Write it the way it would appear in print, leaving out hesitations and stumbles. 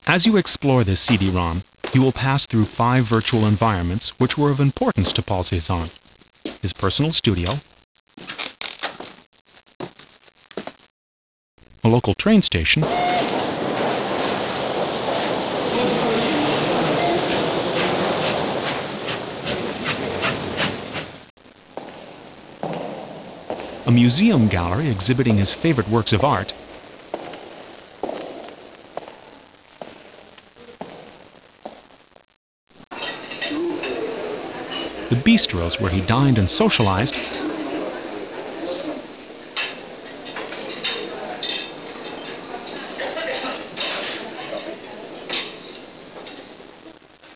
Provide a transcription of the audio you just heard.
As you explore this CD-ROM, you will pass through 5 virtual environments which were of importance to Paul Cézanne: his personal studio, a local train station, a museum gallery exhibiting his favorite works of art, the bistros where he dined and socialized,